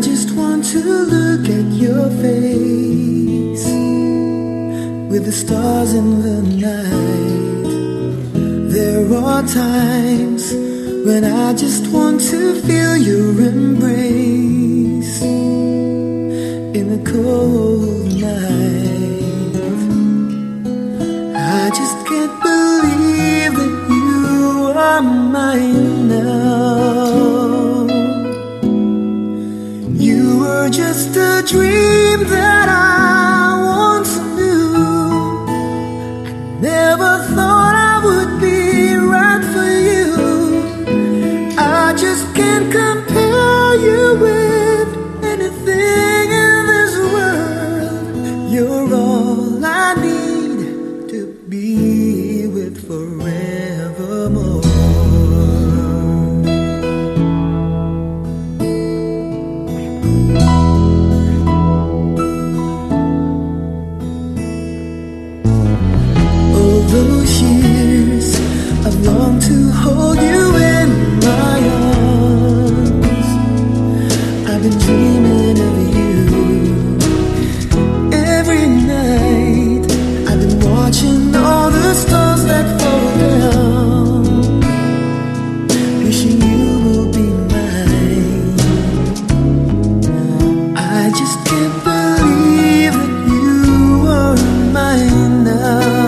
just want to look at your face with the stars in the night. There are times when I just want to feel your embrace in the cold night. I just can't believe that you are mine now. You were just a dream that I once knew. I never thought I would be right for you. I just can't compare you with anything in this world. You're all I need to be with forevermore. Those years I've longed to hold you in my arms. I've been dreaming of you every night. I've been watching all the stars that fall down, wishing you will be mine. I just can't believe that you are mine now.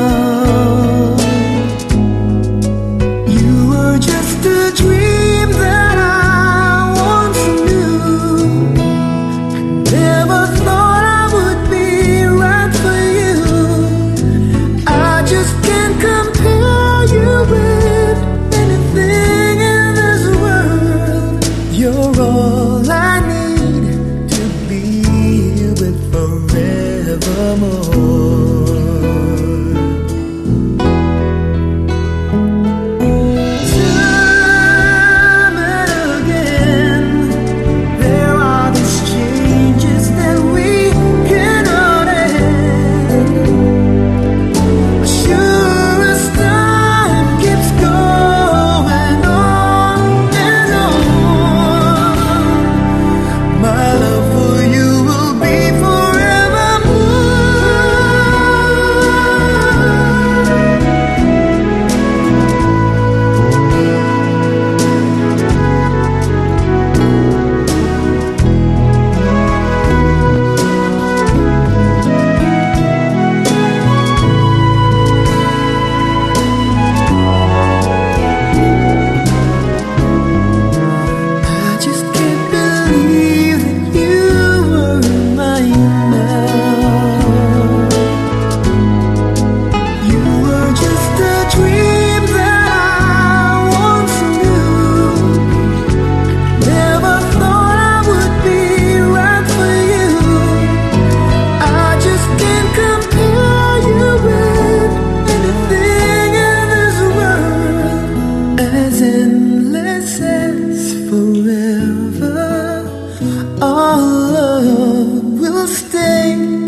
Our love will stay.